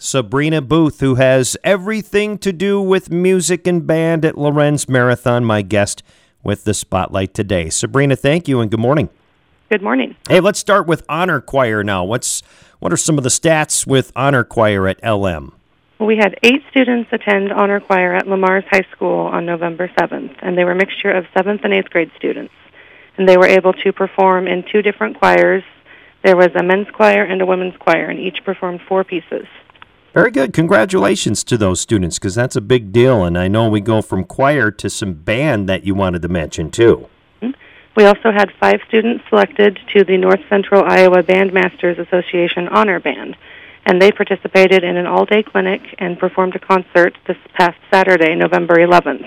Sabrina Booth, who has everything to do with music and band at Lorenz Marathon, my guest with the Spotlight today. Sabrina, thank you and good morning. Good morning. Hey, let's start with Honor Choir now. What are some of the stats with Honor Choir at LM? Well, we had 8 students attend Honor Choir at Lamars High School on November 7th, and they were a mixture of 7th and 8th grade students. And they were able to perform in 2 different choirs. There was a men's choir and a women's choir, and each performed 4 pieces. Very good. Congratulations to those students, because that's a big deal. And I know we go from choir to some band that you wanted to mention, too. We also had 5 students selected to the North Central Iowa Bandmasters Association Honor Band, and they participated in an all-day clinic and performed a concert this past Saturday, November 11th.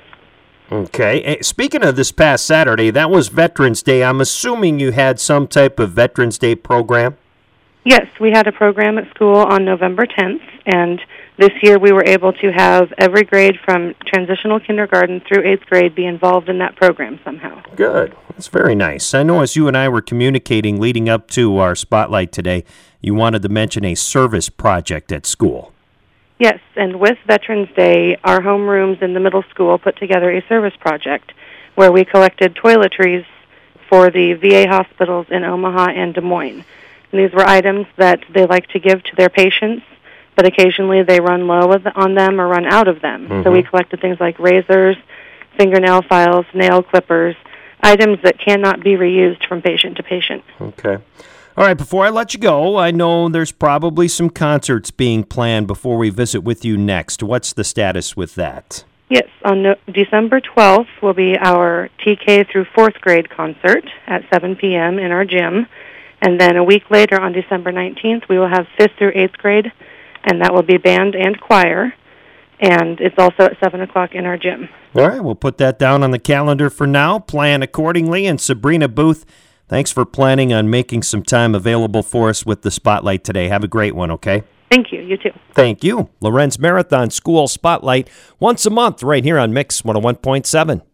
Okay. Speaking of this past Saturday, that was Veterans Day. I'm assuming you had some type of Veterans Day program? Yes, we had a program at school on November 10th, and this year we were able to have every grade from transitional kindergarten through 8th grade be involved in that program somehow. Good. That's very nice. I know as you and I were communicating leading up to our Spotlight today, you wanted to mention a service project at school. Yes, and with Veterans Day, our homerooms in the middle school put together a service project where we collected toiletries for the VA hospitals in Omaha and Des Moines. And these were items that they like to give to their patients, but occasionally they run low on them or run out of them. Mm-hmm. So we collected things like razors, fingernail files, nail clippers, items that cannot be reused from patient to patient. Okay. All right, before I let you go, I know there's probably some concerts being planned before we visit with you next. What's the status with that? Yes, on December 12th will be our TK through 4th grade concert at 7 p.m. in our gym. And then a week later, on December 19th, we will have 5th through 8th grade, and that will be band and choir, and it's also at 7 o'clock in our gym. All right, we'll put that down on the calendar for now. Plan accordingly. And Sabrina Booth, thanks for planning on making some time available for us with the Spotlight today. Have a great one, okay? Thank you. You too. Thank you. Lorenz Marathon School Spotlight once a month right here on Mix 101.7.